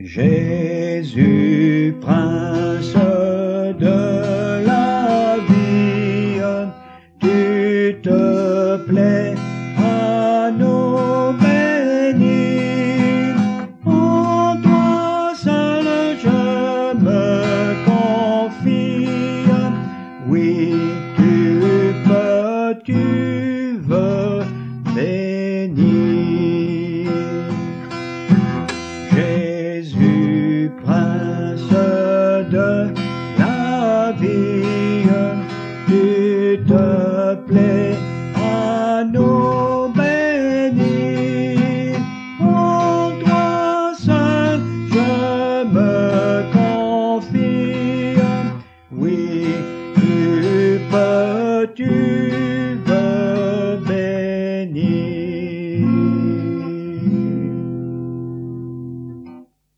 Jésus, prince de la vie, tu te plais à nous bénir. En toi seul je me confie. Oui, tu peux, tu veux bénir. Jésus, prince de la vie, tu te plais